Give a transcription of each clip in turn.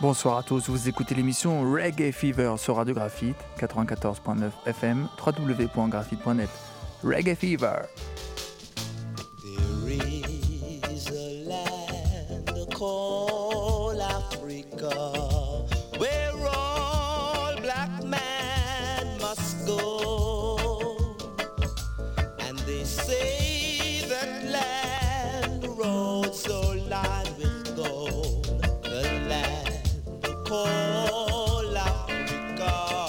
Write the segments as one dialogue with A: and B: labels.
A: Bonsoir à tous, vous écoutez l'émission Reggae Fever sur Radio Graphite, 94.9 FM, www.graphite.net. Reggae Fever.
B: There is a land called Africa where all black men must go, and they say that land roads so lined with gold, the land called Africa.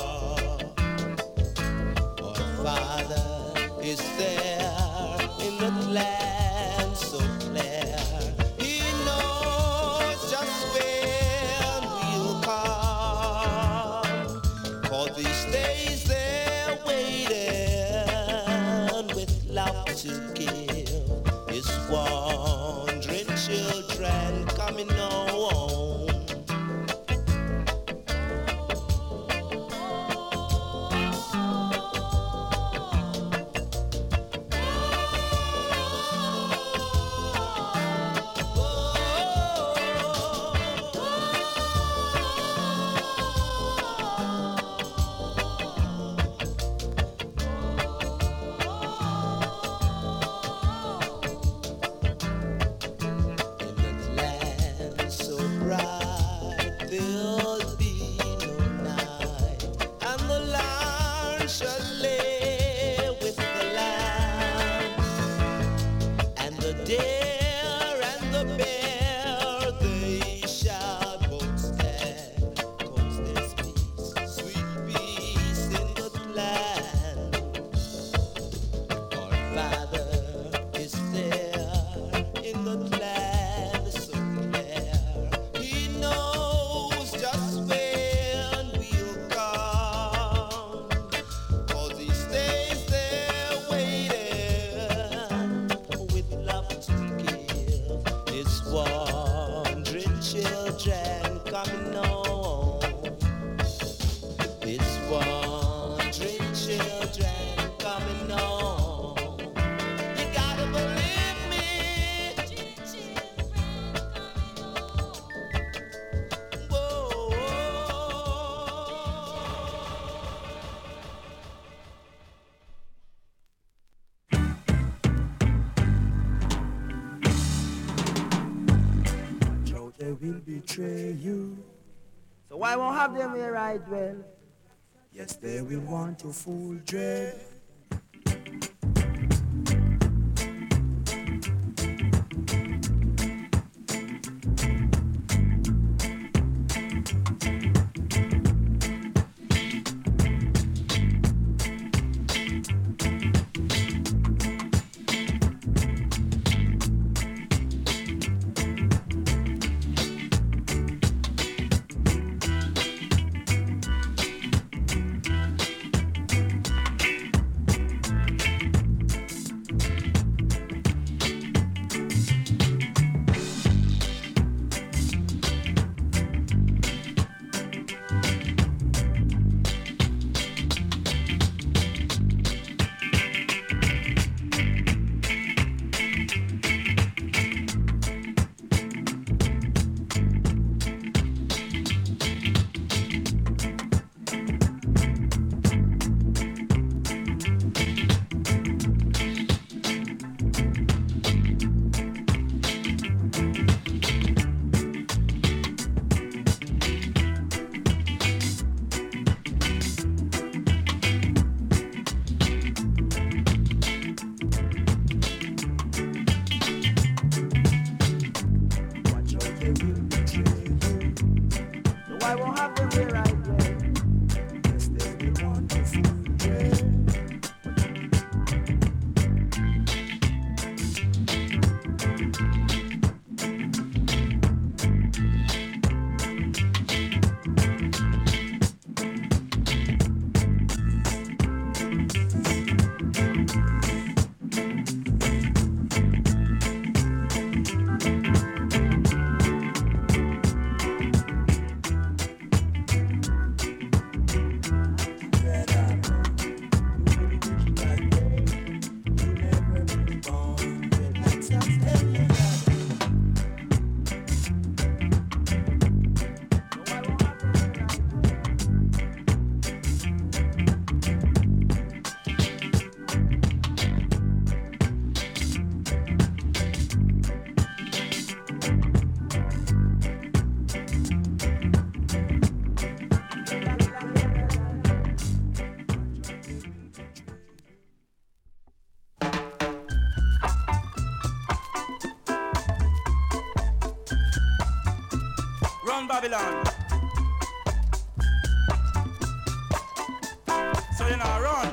B: Our Father is there in the land so clear. He knows just when we'll come. For these days they're waiting with love to give. His wandering children coming home.
C: So why won't have them here right well?
D: Yes, they will want to fool dread.
E: run Babylon. So you know run.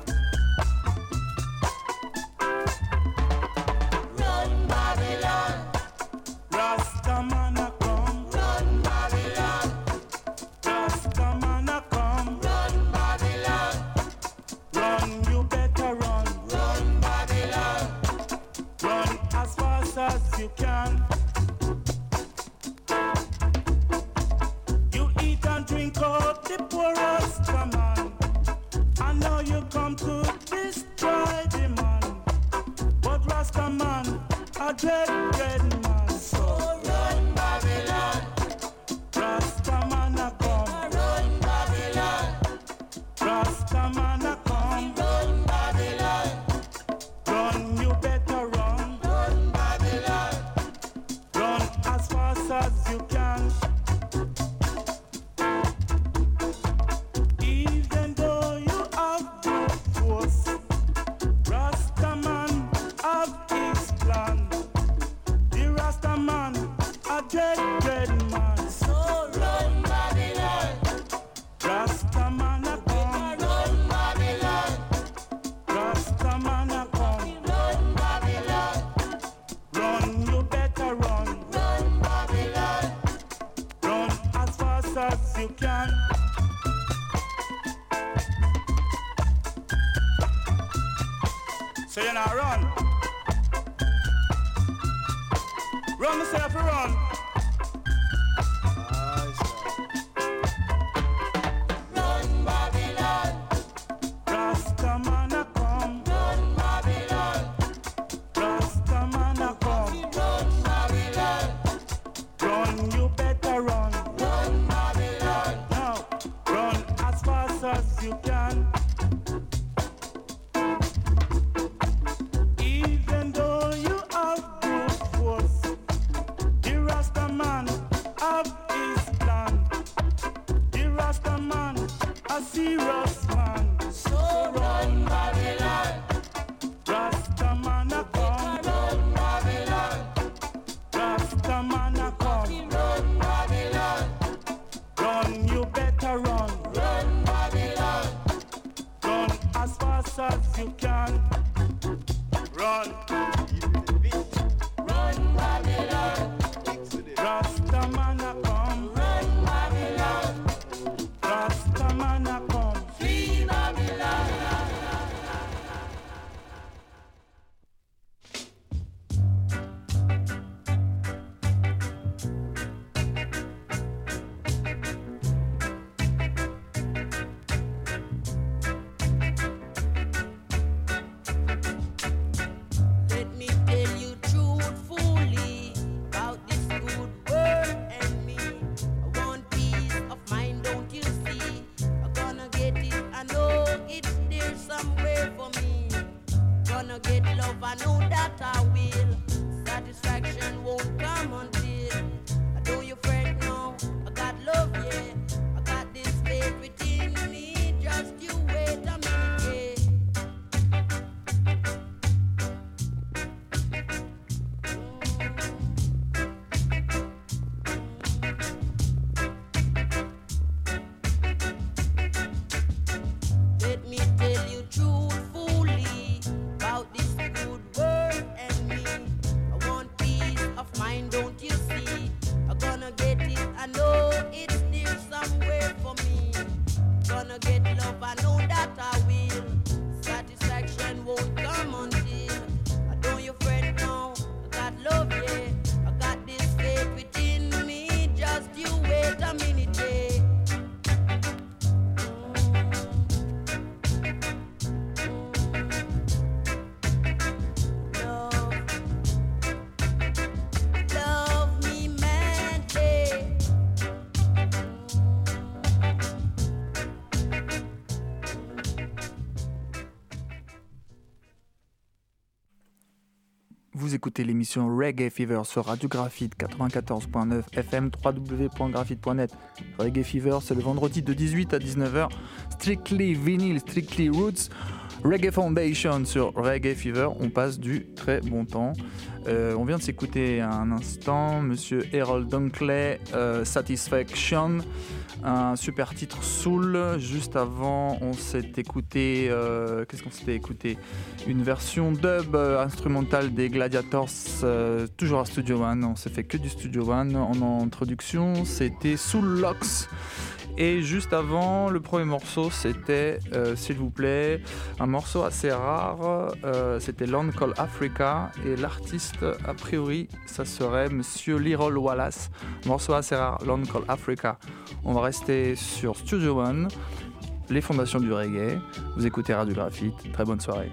B: Run Babylon.
E: Rastaman a come.
B: Run Babylon.
E: Rastaman a come.
B: Run Babylon.
E: Run, you better run.
B: Run Babylon.
E: Run as fast as you can. You eat and drink out the poorest man. I know you come to destroy the man. But Rasta man, a dread man.
B: So run Babylon.
E: Rasta man a come.
B: Run Babylon.
E: Rasta man a come.
B: Run Babylon.
E: Run, you better run.
B: Run Babylon.
E: Run as fast as you can. Even though you have brute force, Rastaman have his plan. The Rastaman a dread man.
B: So run Babylon.
E: Rastaman a come.
B: Run Babylon.
E: Rastaman a come.
B: Run Babylon.
E: Run, you better run.
B: Run Babylon.
E: Run as fast as you can. So you now run. Run myself, run.
B: Run Babylon.
E: Rastaman a come.
B: Run Babylon.
E: Rastaman a come.
B: Run Babylon.
E: Run, you better run.
B: Run Babylon.
E: Now, run as fast as you can. Even though you have brute force, the Rastaman have his plan. The Rastaman a serious man.
B: So run Babylon.
E: Rastaman a come.
B: Run Babylon.
E: Rastaman a come.
B: Run Babylon.
E: Run, you better run.
B: Run Babylon.
E: Run as fast as you can. Run.
B: Run Babylon.
E: Rastaman a come.
B: Run Babylon.
E: Rastaman a come.
B: Flee Babylon. Let me tell you truthfully about this good world and me. I want peace of mind, don't you see? I'm gonna get it, I know it's there somewhere for me. Gonna get love, I know that I will. Satisfaction won't come until I know you fret now. I got love, yeah. I got this faith within me. Just you wait a minute, yeah. Let me tell you truthfully about this good world and me.
A: Vous écoutez l'émission Reggae Fever sur Radio Graphite 94.9 FM, www.graphite.net. Reggae Fever, c'est le vendredi de 18 à 19h. Strictly Vinyl, Strictly Roots. Reggae Foundation sur Reggae Fever. On passe du très bon temps. On vient de s'écouter un instant Monsieur Harold Dunkley, Satisfaction. Un super titre Soul. Juste avant, on s'est écouté. Qu'est-ce qu'on s'était écouté? Une version dub instrumentale des Gladiators, toujours à Studio One. On s'est fait que du Studio One. En introduction, c'était Soul Locks. Et juste avant, le premier morceau, c'était, s'il vous plaît, un morceau assez rare. C'était Land Call Africa. Et l'artiste, a priori, ça serait Monsieur Leroy Wallace. Morceau assez rare, Land Call Africa. On va rester sur Studio One, les fondations du reggae. Vous écoutez Radio Graphite. Très bonne soirée.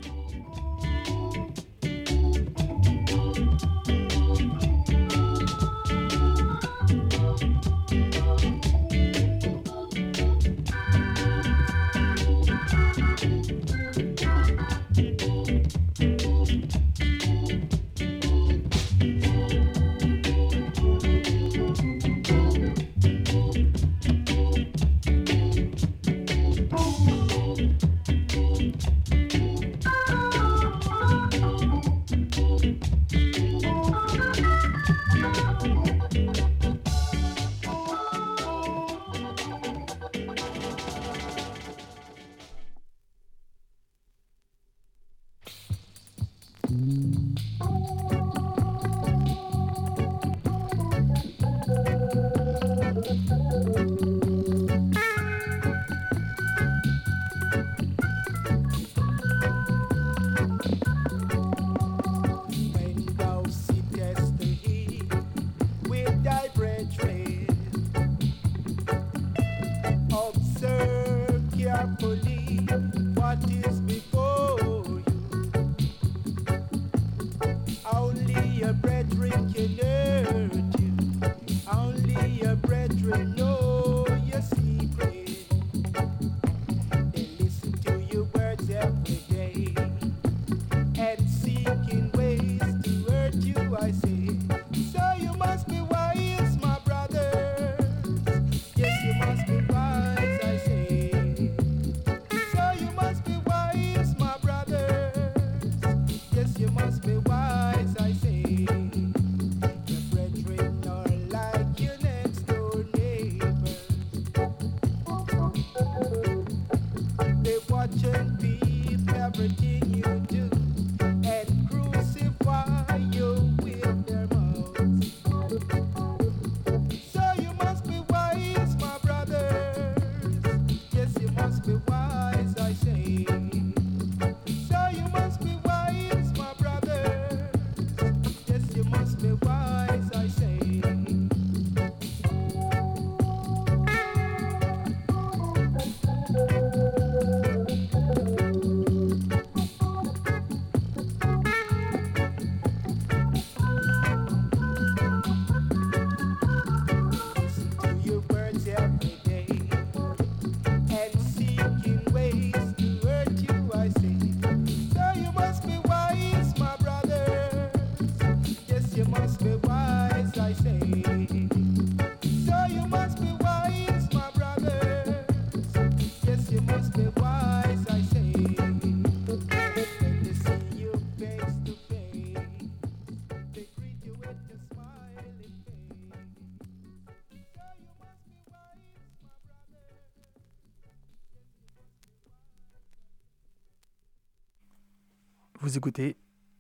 A: Vous écoutez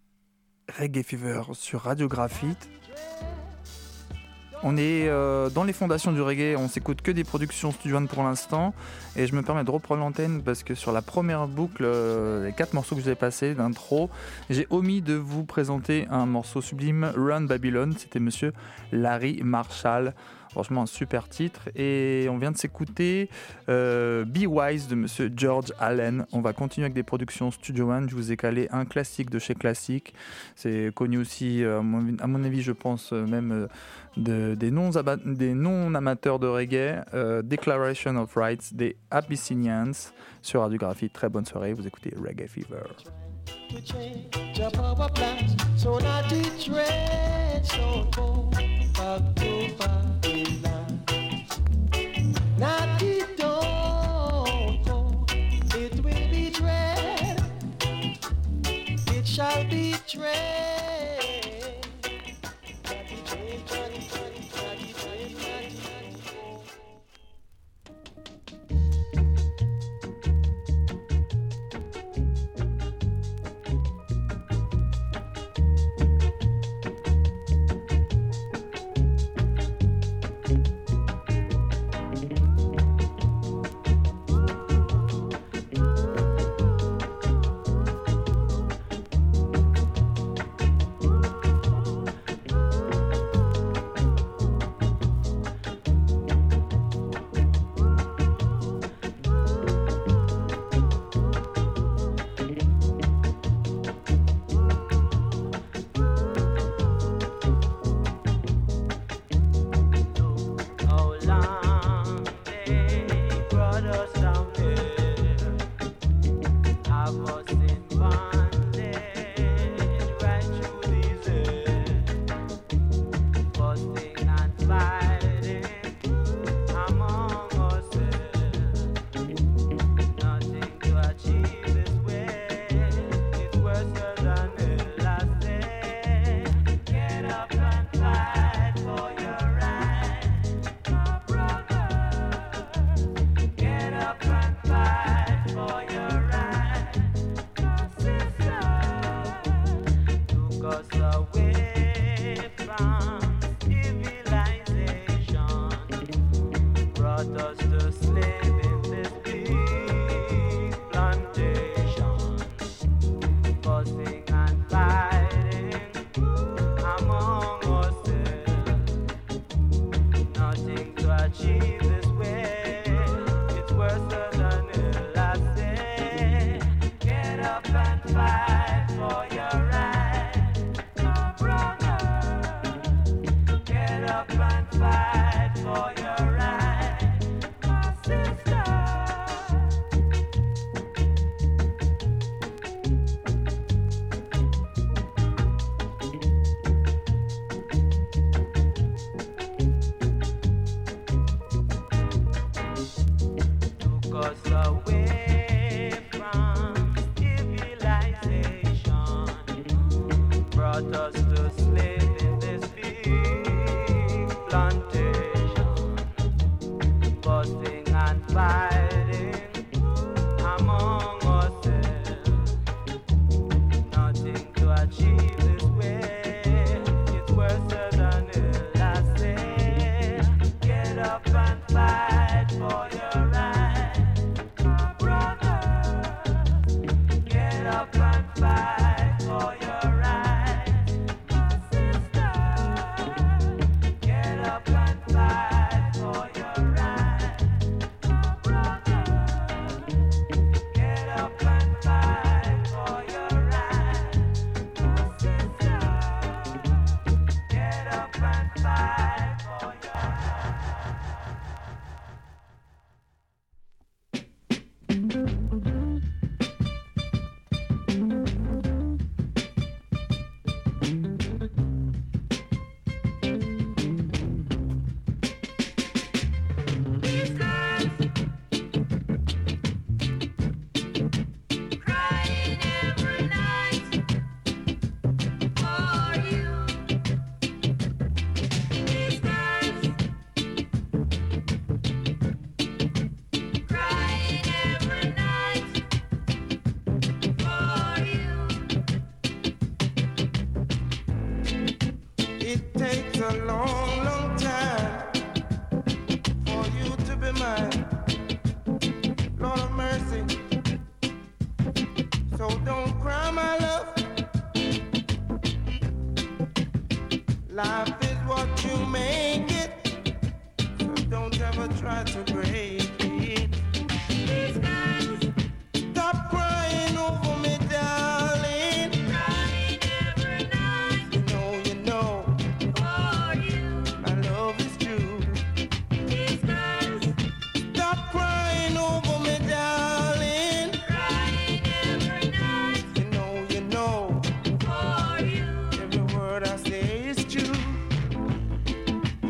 A: Reggae Fever sur Radio Graphite. On est dans les fondations du reggae, on s'écoute que des productions Studio One pour l'instant. Et je me permets de reprendre l'antenne parce que sur la première boucle, les 4 morceaux que j'ai passés d'intro, j'ai omis de vous présenter un morceau sublime, Run Babylon. C'était monsieur Larry Marshall. Franchement, un super titre. Et on vient de s'écouter Be Wise de monsieur George Allen. On va continuer avec des productions Studio One. Je vous ai calé un classique de chez Classique. C'est connu aussi, à mon avis, je pense, même des non-amateurs de reggae. Declaration of Rights des Abyssinians sur Radio Graphite. Très bonne soirée. Vous écoutez Reggae Fever.
F: to change your power plans so that the trains don't go back to Babylon. Not it don't go, it will be dread. It shall be dread.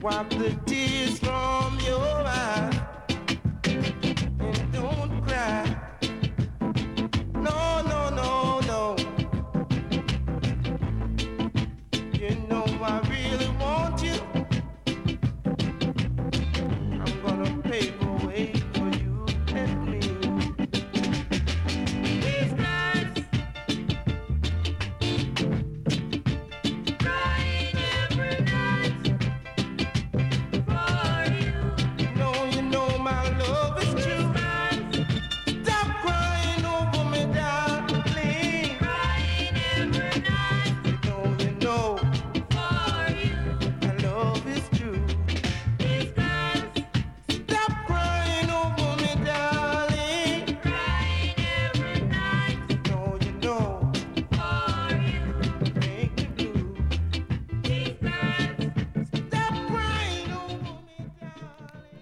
F: Wipe the tears from your eyes and don't cry. No, no, no, no. You know I really want you. I'm gonna pave a way for you and me. These nights, crying every night for you. You know my love is true. Stop crying over me, darling. Crying every night. You know for you. My love is true. These nights, stop crying over me, darling. Crying every night. You know for you. Make me blue. These nights, stop crying over me, darling.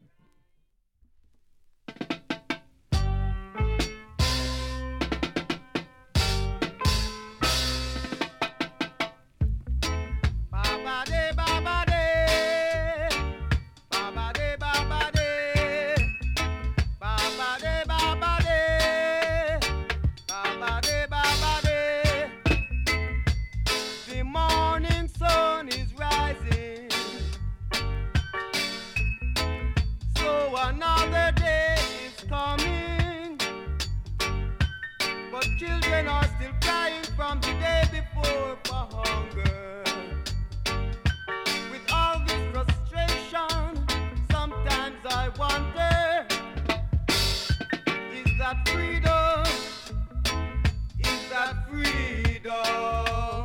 F: Baba de, baba de, baba de, baba de, baba de, baba de, baba de, baba de. The morning sun is rising, so another day is coming, but children are still crying from the day before for hunger. With all this frustration, sometimes I wonder, is that freedom? Is that freedom?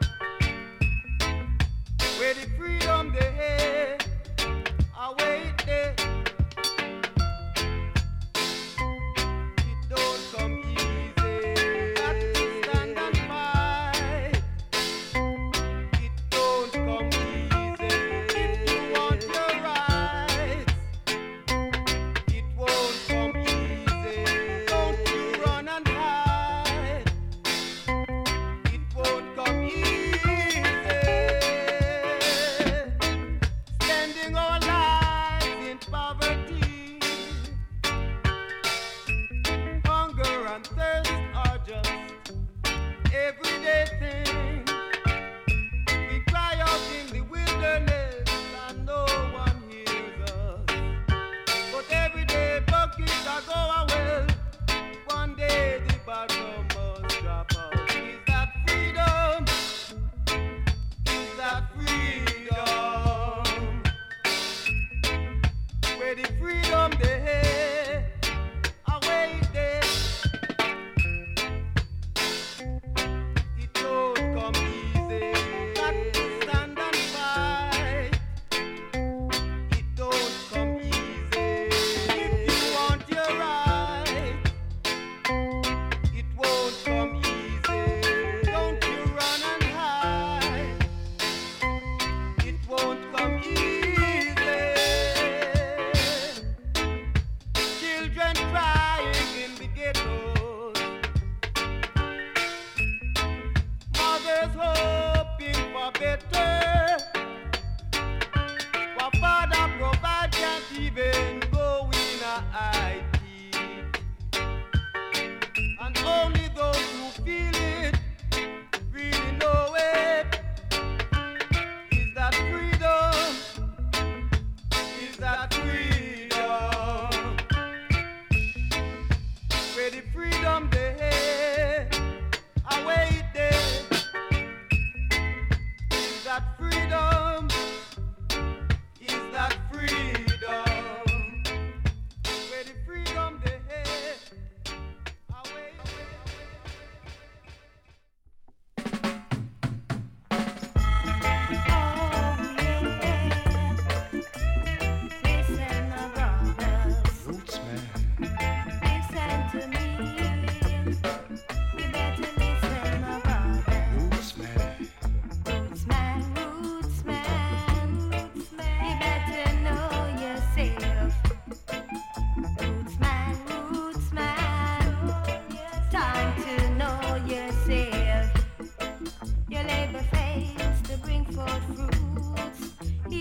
F: Where the freedom they await there, it don't come easy. Got to stand and fight.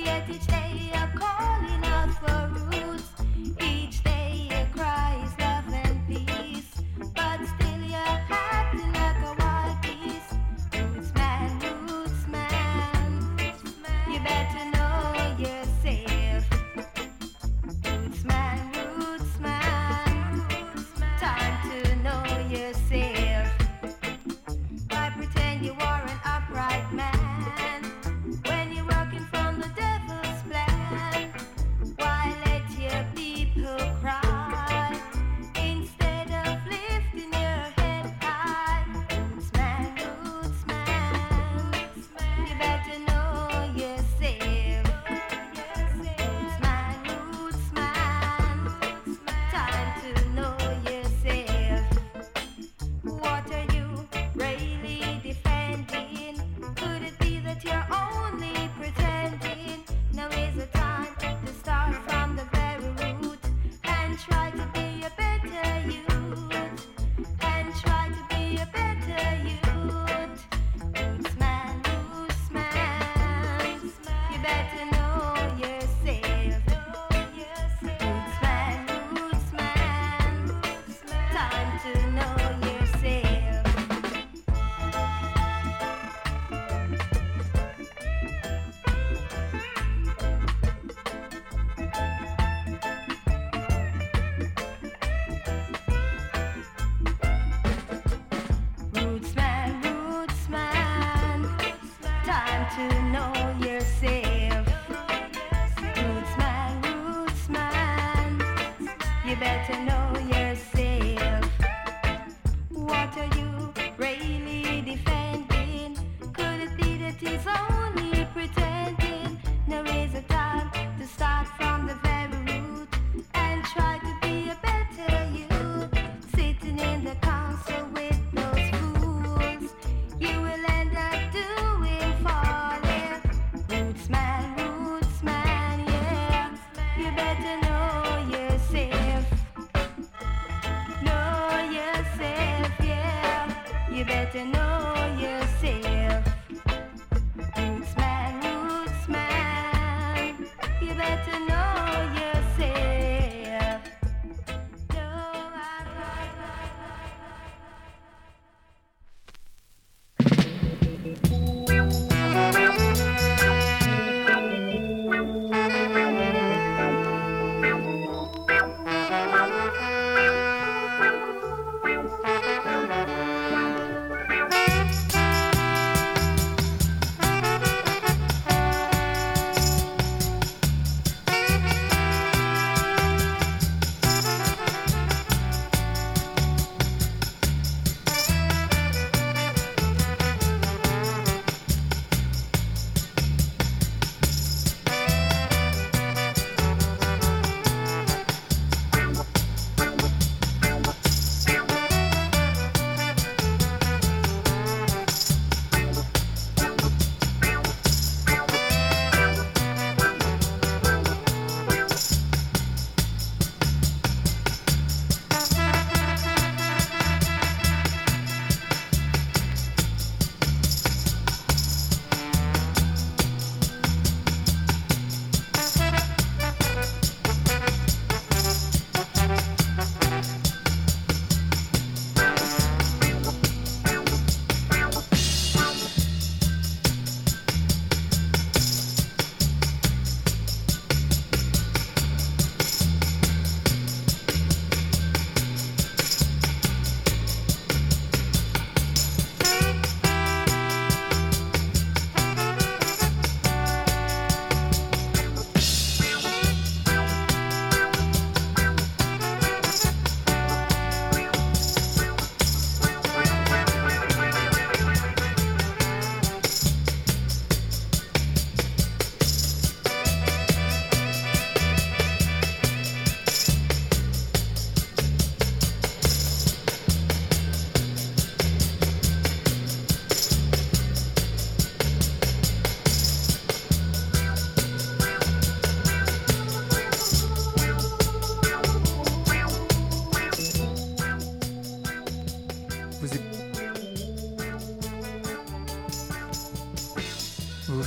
G: Yet each day you're calling out for roots. Each day your cry is love and peace. But still you're acting like a wild beast. Roots man, you better know yourself. Roots man, time to know yourself. Why pretend you are an upright man when you're working from the devil's plan? Why let your people cry instead of lifting your head high? Roots man, you better know yourself. Roots man, time to know yourself. What are you really defending? Could it be that you're only pretending? Now is the time to start from the very root and try to be a better youth. And try to be a better youth. Roots man, you better know yourself. Roots man, time to know yourself. Roots man, time to know yourself. Roots man, you better know yourself. What are you really defending? Could it be that he's only pretending? Now is a time to start from the very root and try to be a better youth. Sitting in the council with those fools, you will end up doing folly. Roots man, yeah. You better know yourself. Know yourself, yeah. You better know yourself. Roots man, you better know yourself.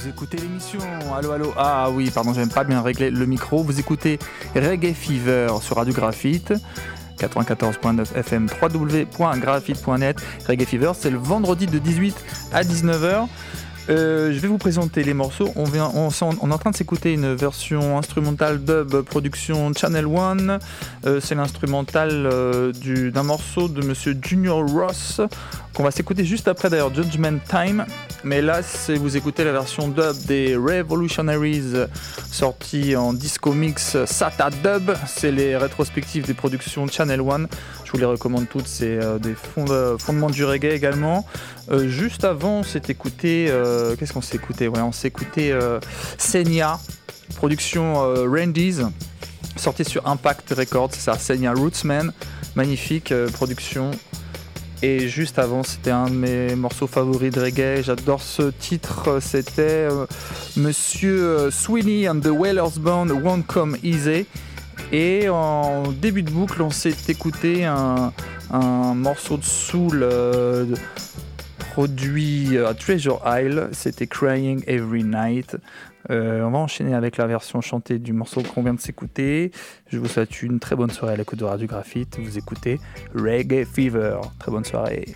A: Vous écoutez l'émission. Allô, allô. Ah oui, pardon, j'aime pas bien régler le micro. Vous écoutez Reggae Fever sur Radio Graphite. 94.9 FM, www.graphite.net. Reggae Fever, c'est le vendredi de 18 à 19h. Je vais vous présenter les morceaux. On est en train de s'écouter une version instrumentale dub production Channel One. C'est l'instrumental d'un morceau de Monsieur Junior Ross qu'on va s'écouter juste après d'ailleurs, Judgment Time. Mais là, vous écoutez la version dub des Revolutionaries sortie en disco mix SATA Dub. C'est les rétrospectives des productions Channel One. Je vous les recommande toutes, c'est des fondements du reggae également. Juste avant, on s'est écouté... qu'est-ce qu'on s'est écouté ? On s'est écouté Senya, production Randy's, sortie sur Impact Records, c'est ça, Senya Rootsman, magnifique production. Et juste avant, c'était un de mes morceaux favoris de reggae, j'adore ce titre, c'était Monsieur Sweeney and the Wailers Band, Won't Come Easy. Et en début de boucle, on s'est écouté un morceau de soul produit à Treasure Isle, c'était Crying Every Night. On va enchaîner avec la version chantée du morceau qu'on vient de s'écouter. Je vous souhaite une très bonne soirée à l'écoute de Radio Graphite. Vous écoutez Reggae Fever. Très bonne soirée.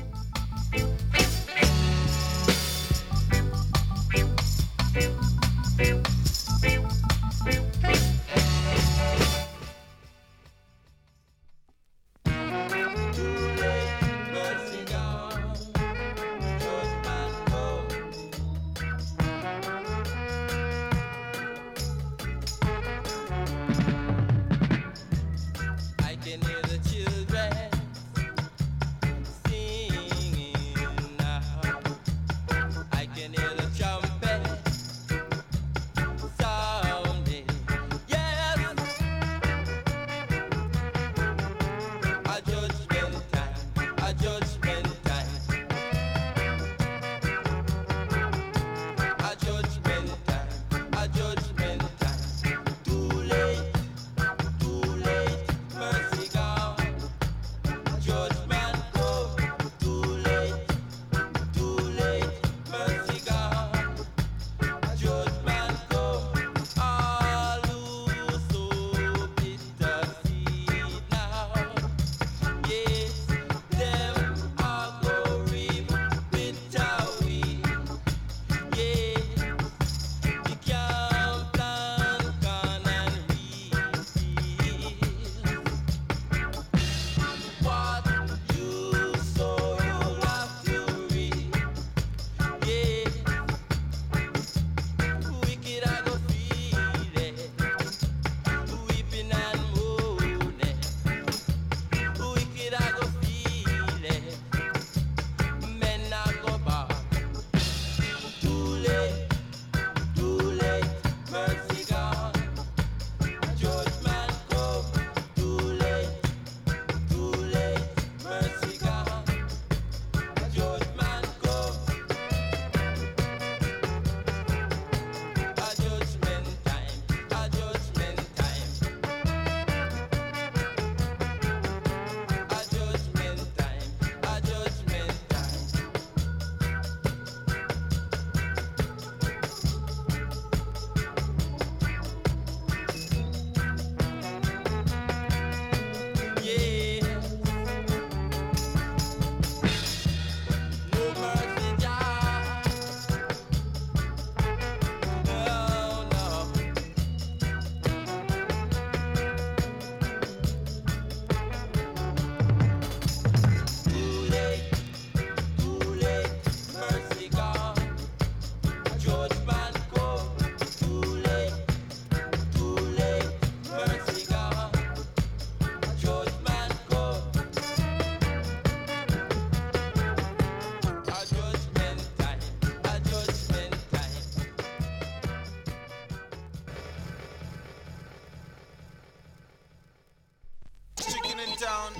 H: down.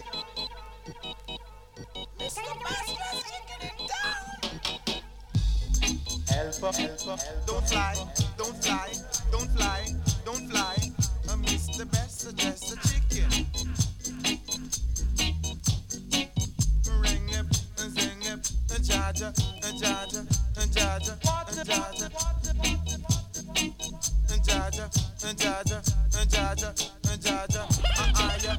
H: Mr. Master's chicken it down. Help, don't fly, don't fly, don't fly, don't fly. Mr. Best, just a chicken. Ring up, zing up, jaja, jaja. Jaja, Jaja, Jaja, Jaja, Jaja, Jaja, yeah.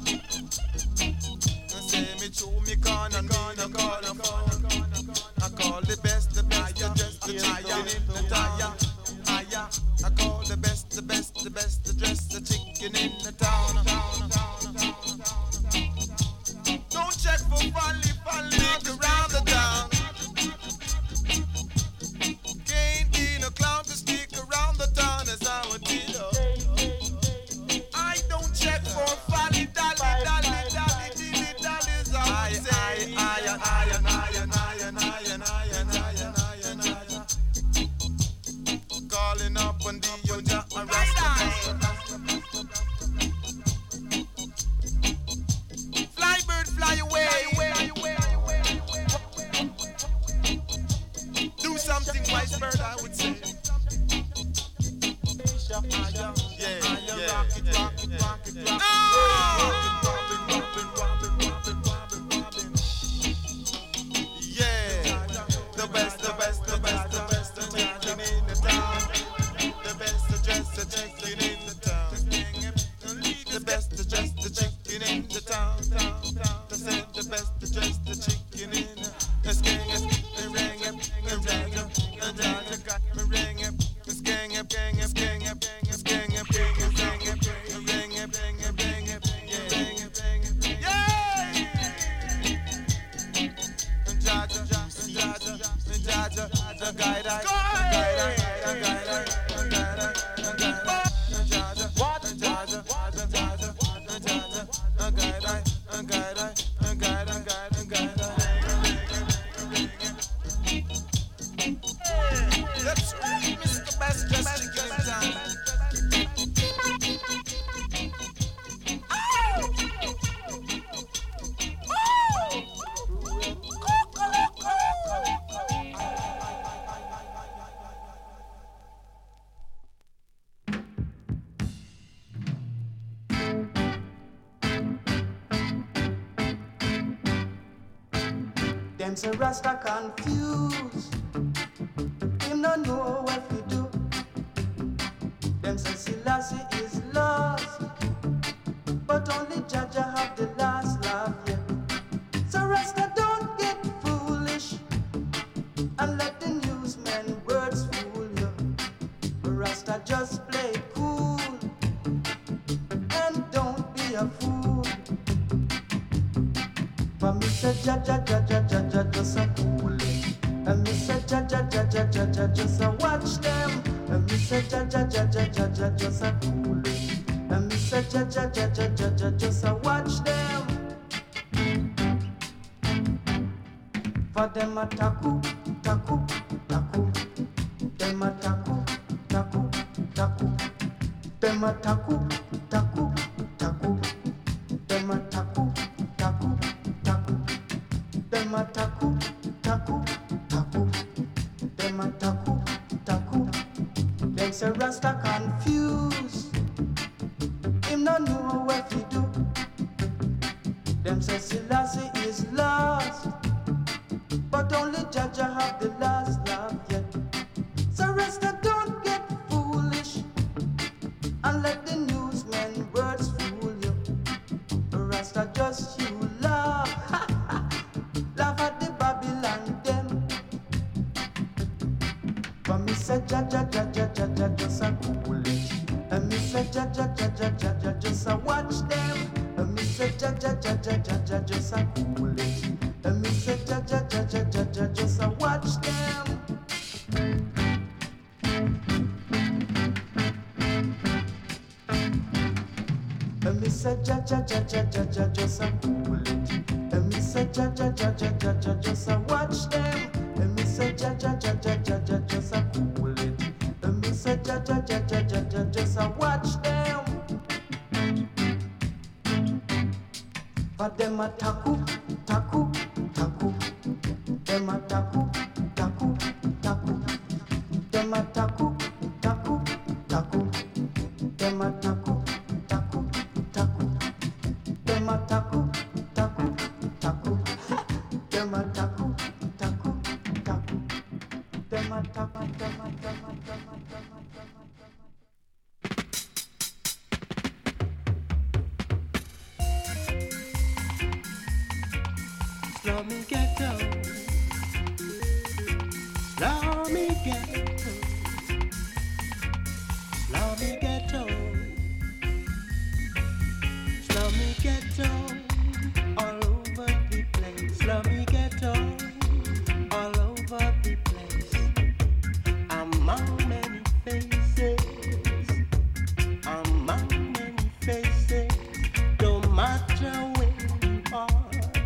H: Say me true, me gonna call a phone. I call the best, the dress, the chicken in the tire. I call the best, the dress, the chicken in the town. Don't check for folly, look around the town. Can't be no clown to stick around the town as I would do. I don't check for folly, dolly. Calling up on the Yoja Flybird, fly away. Do something wise, bird, I would say. Rock it. The best, chicken in the town. The best dressed chicken in the town. The best dressed chicken in the town. I said the best dressed chicken in the
F: Them say Rasta confused, him no know what to do. Them say Selassie is lost, but only Jaja have the last laugh yet. So Rasta don't get foolish and let the newsmen words fool you. Rasta just play cool and don't be a fool. For me say Jaja just a fool it. And me say Jaja just a watch them. And me say Jaja just a fool it. And me say Jaja just a watch them. For them a taku. Them a taku. Them a taku. Them a taku. Them a taku. Them a taku. Them say Rasta confused, him no know what to do. Them say Selassie is lost, but only Jaja have the last laugh yet. So Rasta don't get foolish and let the newsmen words fool you. Rasta just you laugh, laugh at the Babylon them. For me say Jaja just a cool it. And me say Jaja just a watch them. And me say Jaja just a cool it. And me say Jaja just a watch them. And me say Jaja just a cool it. And me say Jaja just a watch them. And me say Jaja just a cool it. And me say Jaja just a watch them. But them a taku. Them a taku. Them a taku. Them a taku. Them a taku. Them a taku. Slummy ghetto, slummy ghetto, slummy ghetto, slummy ghetto, all over the place. Slummy ghetto, all over the place. Among many faces, among many faces, no matter where you are.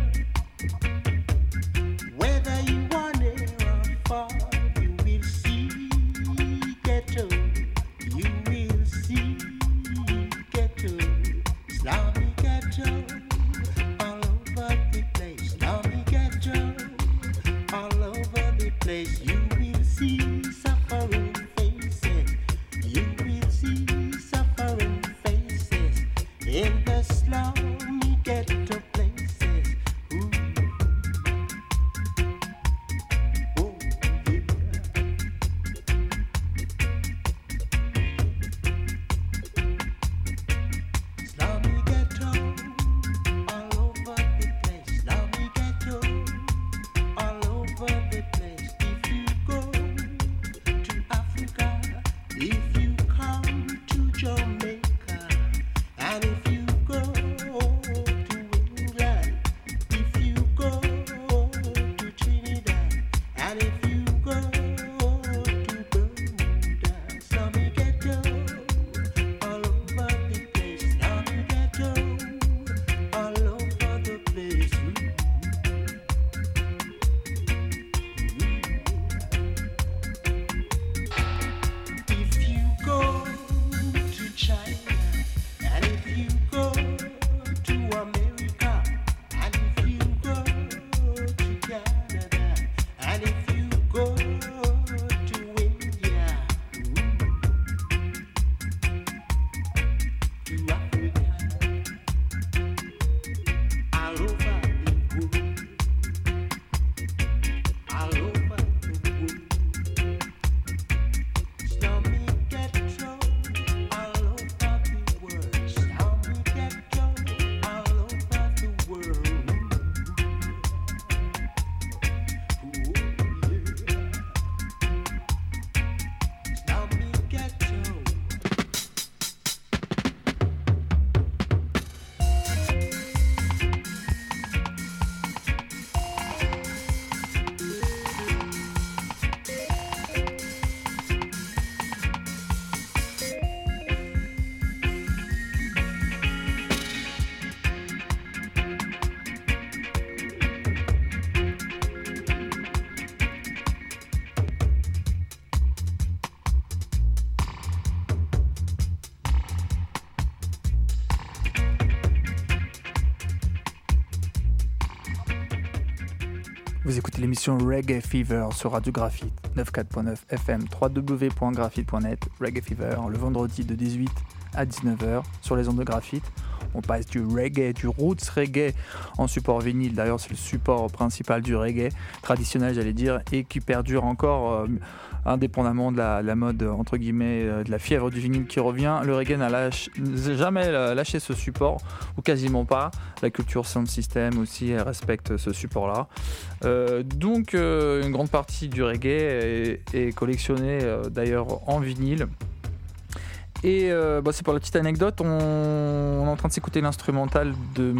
F: Whether you are near or far, you will see ghetto. You will see ghetto. Slummy ghetto, all over the place. Slummy ghetto, all over the place. You will see suffering faces. You will see suffering faces in the slummy ghetto places. Ooh. Slummy ghetto, all over the place. Slummy ghetto, all over the place. If you go to Africa, if you come to Jamaica, and if you go to England, if you go to Trinidad, and if you go to Bermuda, slummy ghetto, all over the place. Slummy ghetto, all over the place. If you go to China, and if you go to America, and if you go to Canada, and if you go to India, to Africa, all over the world, all over the world. Slummy ghetto, all over the world. Slummy ghetto, all over the world. Ooh, yeah. Slummy ghetto.
A: Vous écoutez l'émission Reggae Fever sur Radio Graphite 94.9 FM, www.graphite.net. Reggae Fever, le vendredi de 18 à 19h sur les ondes de Graphite. On passe du reggae, du roots reggae en support vinyle. D'ailleurs, c'est le support principal du reggae, traditionnel j'allais dire, et qui perdure encore indépendamment de la mode, entre guillemets, de la fièvre du vinyle qui revient. Le reggae n'a jamais lâché ce support, ou quasiment pas. La culture sound system aussi, elle respecte ce support-là. Donc, une grande partie du reggae est collectionnée d'ailleurs en vinyle. Et c'est pour la petite anecdote, on est en train de s'écouter l'instrumental de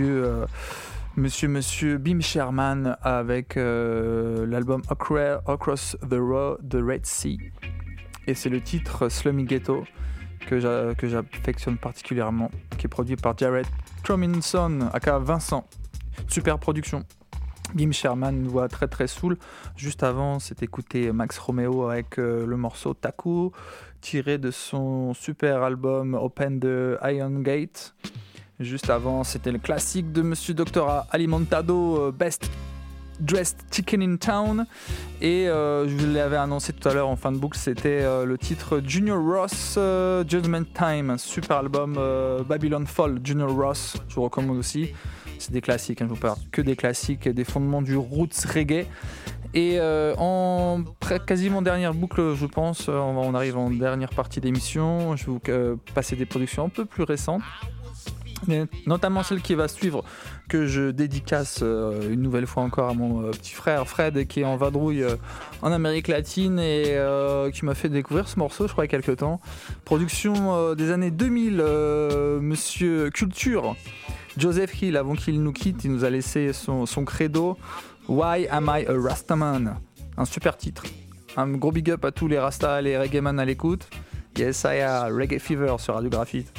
A: Monsieur Bim Sherman avec l'album Across the Red Sea. Et c'est le titre Slummy Ghetto que j'affectionne particulièrement, qui est produit par Jared Trominson, aka Vincent. Super production. Bim Sherman, une voix très très soul. Juste avant, c'était écouté Max Romeo avec le morceau Taku, tiré de son super album Open the Iron Gate. Juste avant, c'était le classique de Monsieur Dr. Alimentado, Best Dressed Chicken in Town. Et je l'avais annoncé tout à l'heure en fin de boucle, c'était le titre Junior Ross, Judgment Time, un super album Babylon Fall, Junior Ross, je vous recommande aussi. C'est des classiques, je vous parle que des classiques, des fondements du roots reggae. Et en quasiment dernière boucle, je pense, on arrive en dernière partie d'émission. Je vais vous passer des productions un peu plus récentes, mais notamment celle qui va suivre, que je dédicace une nouvelle fois encore à mon petit frère Fred, qui est en vadrouille en Amérique latine et qui m'a fait découvrir ce morceau, je crois, il y a quelques temps. Production des années 2000, Monsieur Culture, Joseph Hill, avant qu'il nous quitte, il nous a laissé son credo, Why Am I a Rastaman? Un super titre. Un gros big up à tous les Rastas, les reggaeman à l'écoute. Yes, I am Reggae Fever sur Radio Graphite.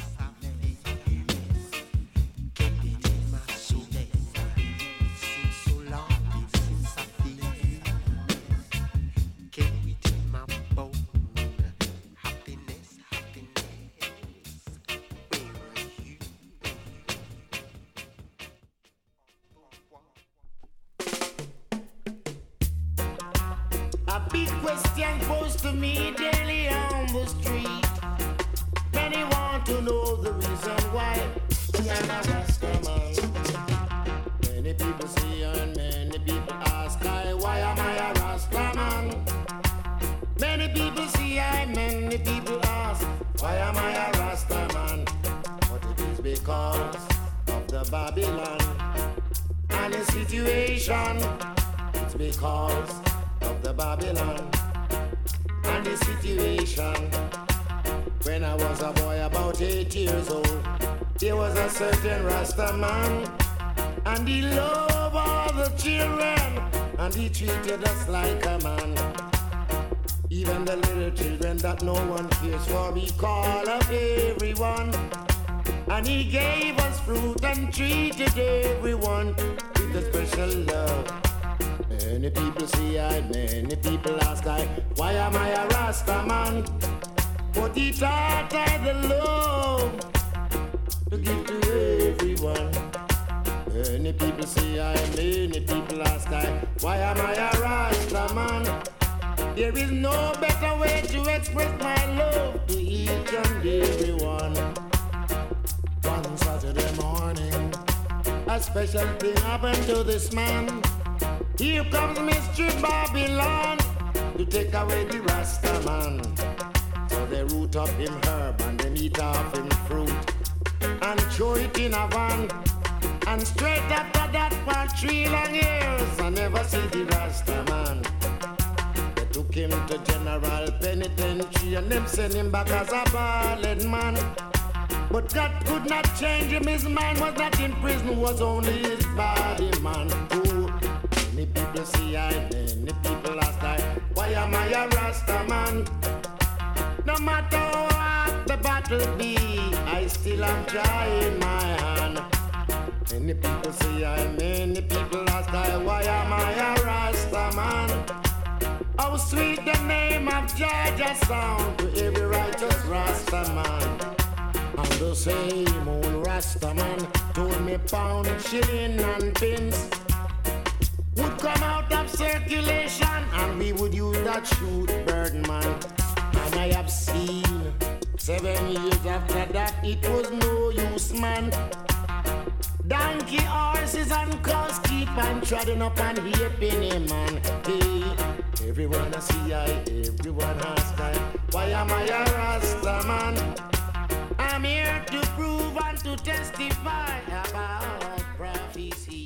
I: Big question posed to me daily on the street. Many want to know the reason why I'm a Rastaman. Many people say and many people ask why am I a Rastaman? Many people see many people ask why am I a Rastaman? But it is because of the Babylon and the situation. It's because of the Babylon and the situation. When I was a boy about 8 years old, there was a certain Rasta man, and he loved all the children, and he treated us like a man. Even the little children that no one cares for, he called up everyone, and he gave us fruit and treated everyone with a special love. Many people see many people ask why am I a Rasta man? But he taught I the love to give to everyone. Many people see many people ask why am I a Rasta man? There is no better way to express my love to each and everyone. One Saturday morning, a special thing happened to this man. Here comes Mystery Babylon to take away the Rasta man. So they root up him herb and they eat off him fruit and throw it in a van. And straight after that for 3 long years I never see the Rasta man. They took him to General Penitentiary and them sent him back as a bald man. But that could not change him, his mind was not in prison, was only his body man. Ooh. Many people see many people ask why am I a Rasta man? No matter what the battle be, I still am trying my hand. Many people see many people ask why am I a Rasta man? How sweet the name of Georgia sound to every righteous Rasta man. And the same old Rasta man told me pound, shilling and pence would come out of circulation and we would use that shoot Birdman. And I have seen 7 years after that it was no use, man. Donkey, horses and cows keep on treading up and heaping him, man. Hey, everyone I see everyone ask why am I a Rasta man? I'm here to prove and to testify about prophecy.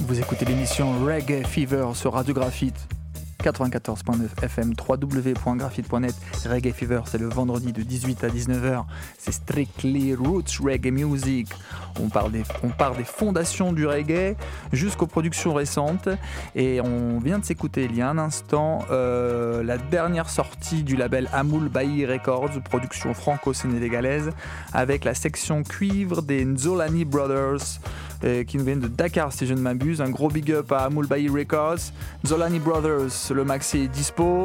A: Vous écoutez l'émission Reggae Fever sur Radio Graphite 94.9 FM, www.graphite.net. Reggae Fever, c'est le vendredi de 18 à 19h. C'est strictly roots reggae music. On part des fondations du reggae jusqu'aux productions récentes. Et on vient de s'écouter il y a un instant la dernière sortie du label Amoul Bayi Records, production franco-sénégalaise, avec la section cuivre des Nzolani Brothers, qui nous viennent de Dakar si je ne m'abuse. Un gros big up à Amoul Bayi Records. Nzolani Brothers, le maxi est dispo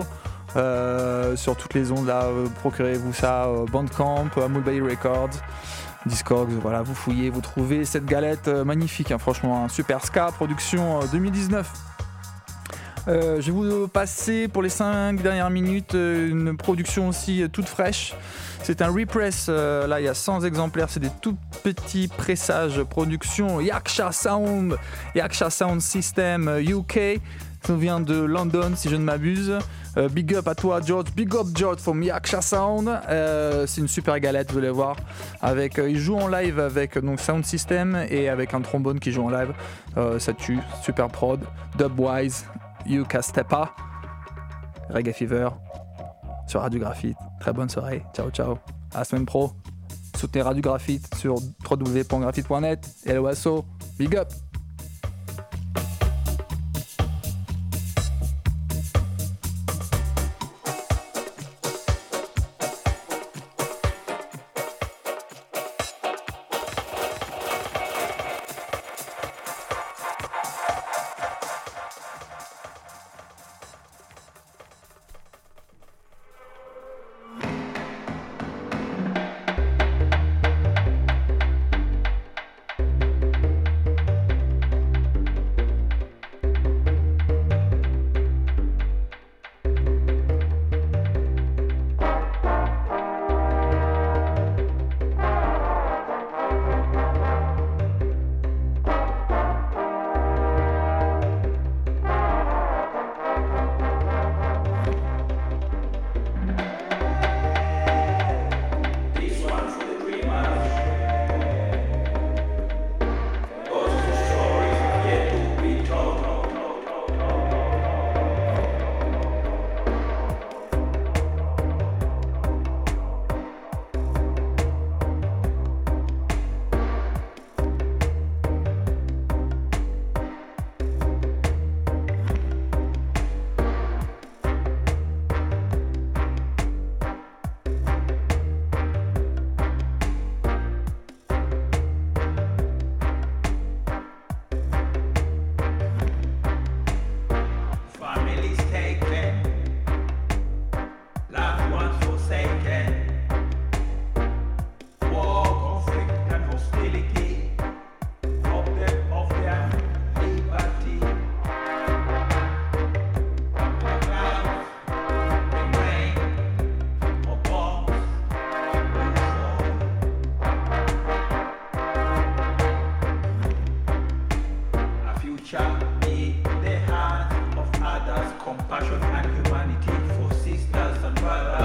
A: sur toutes les ondes là, procurez-vous ça, Bandcamp, Amoul Bayi Records, Discogs, voilà, vous fouillez, vous trouvez cette galette magnifique, hein, franchement, un super ska, production 2019. Je vais vous passer pour les 5 dernières minutes une production aussi toute fraîche. C'est un repress, là il y a 100 exemplaires, c'est des tout petits pressages, production Yaksha Sound System UK. Ça vient de London si je ne m'abuse. Big up à toi George, big up George from Yaksha Sound. C'est une super galette, vous allez voir. Ils jouent en live avec donc Sound System et avec un trombone qui joue en live. Ça tue, super prod. Dubwise, Yuka Stepa, Reggae Fever sur Radio Graphite. Très bonne soirée, ciao ciao. À la semaine pro. Soutenez Radio Graphite sur www.graphite.net. Et le Wasso, big up.
J: Compassion and humanity for sisters and brothers.